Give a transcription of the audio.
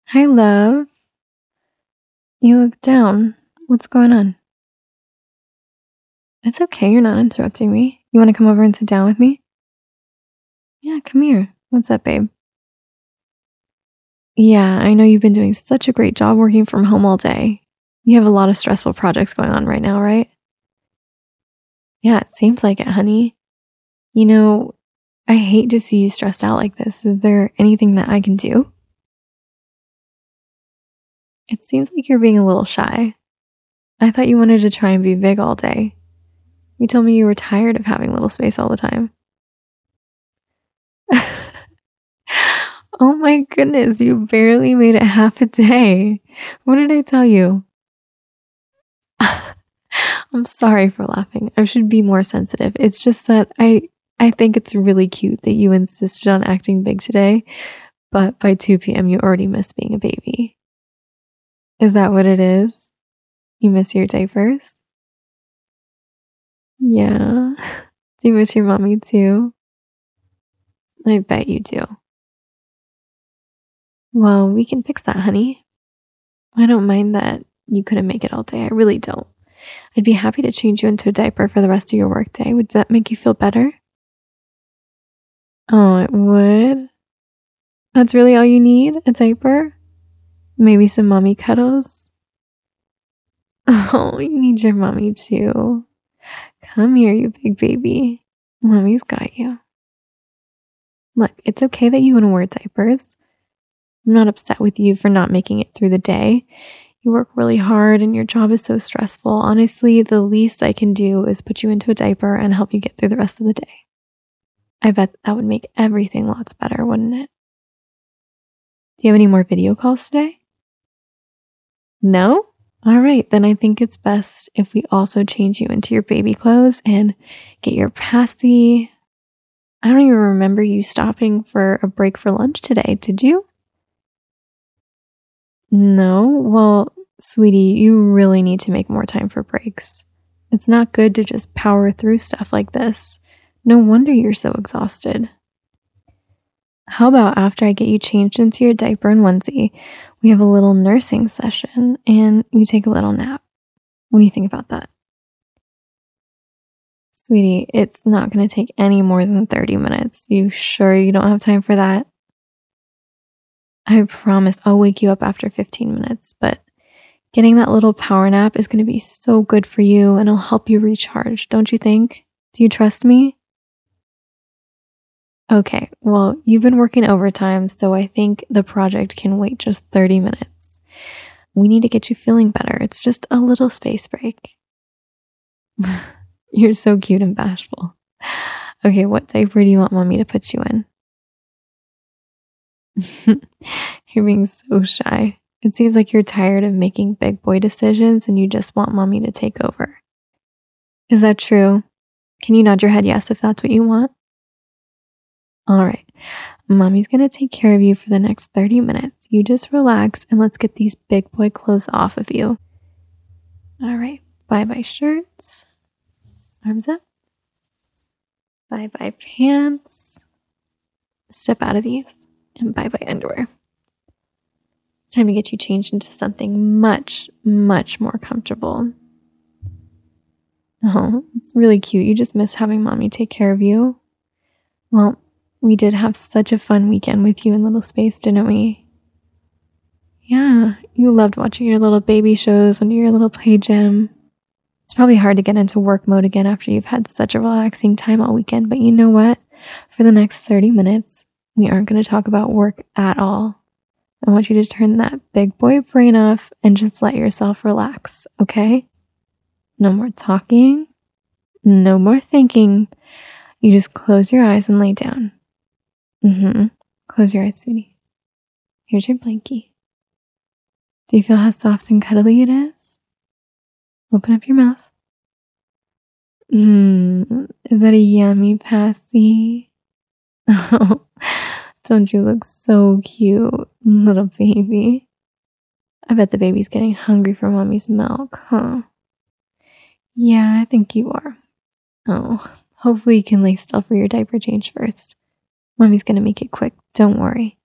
Hi, love. You look down. What's going on? It's okay. You're not interrupting me. You want to come over and sit down with me? Yeah, come here. What's up, babe? Yeah, I know you've been doing such a great job working from home all day. You have a lot of stressful projects going on right now, right? Yeah, it seems like it, honey. You know, I hate to see you stressed out like this. Is there anything that I can do? It seems like you're being a little shy. I thought you wanted to try and be big all day. You told me you were tired of having little space all the time. Oh my goodness, you barely made it half a day. What did I tell you? I'm sorry for laughing. I should be more sensitive. It's just that I think it's really cute that you insisted on acting big today, but by 2 p.m. you already missed being a baby. Is that what it is? You miss your diapers? Yeah. Do you miss your mommy too? I bet you do. Well, we can fix that, honey. I don't mind that you couldn't make it all day. I really don't. I'd be happy to change you into a diaper for the rest of your workday. Would that make you feel better? Oh, it would? That's really all you need? A diaper? Maybe some mommy cuddles? Oh, you need your mommy too. Come here, you big baby. Mommy's got you. Look, it's okay that you want to wear diapers. I'm not upset with you for not making it through the day. You work really hard and your job is so stressful. Honestly, the least I can do is put you into a diaper and help you get through the rest of the day. I bet that would make everything lots better, wouldn't it? Do you have any more video calls today? No? All right, then I think it's best if we also change you into your baby clothes and get your passy. I don't even remember you stopping for a break for lunch today, did you? No? Well, sweetie, you really need to make more time for breaks. It's not good to just power through stuff like this. No wonder you're so exhausted. How about after I get you changed into your diaper and onesie, we have a little nursing session and you take a little nap? What do you think about that? Sweetie, it's not going to take any more than 30 minutes. You sure you don't have time for that? I promise I'll wake you up after 15 minutes, but getting that little power nap is going to be so good for you and it'll help you recharge, don't you think? Do you trust me? Okay, well, you've been working overtime, so I think the project can wait just 30 minutes. We need to get you feeling better. It's just a little space break. You're so cute and bashful. Okay, what diaper do you want mommy to put you in? You're being so shy. It seems like you're tired of making big boy decisions and you just want mommy to take over. Is that true? Can you nod your head yes if that's what you want? All right. Mommy's going to take care of you for the next 30 minutes. You just relax and let's get these big boy clothes off of you. All right. Bye-bye shirts. Arms up. Bye-bye pants. Step out of these. And bye-bye underwear. It's time to get you changed into something much, much more comfortable. Oh, it's really cute. You just miss having mommy take care of you. Well, we did have such a fun weekend with you in Little Space, didn't we? Yeah, you loved watching your little baby shows under your little play gym. It's probably hard to get into work mode again after you've had such a relaxing time all weekend, but you know what? For the next 30 minutes, we aren't going to talk about work at all. I want you to turn that big boy brain off and just let yourself relax, okay? No more talking, no more thinking. You just close your eyes and lay down. Close your eyes, sweetie. Here's your blankie. Do you feel how soft and cuddly it is? Open up your mouth. Is that a yummy passy? Oh, don't you look so cute, little baby? I bet the baby's getting hungry for mommy's milk, huh? Yeah, I think you are. Oh, hopefully you can lay still for your diaper change first. Mommy's gonna make it quick, don't worry.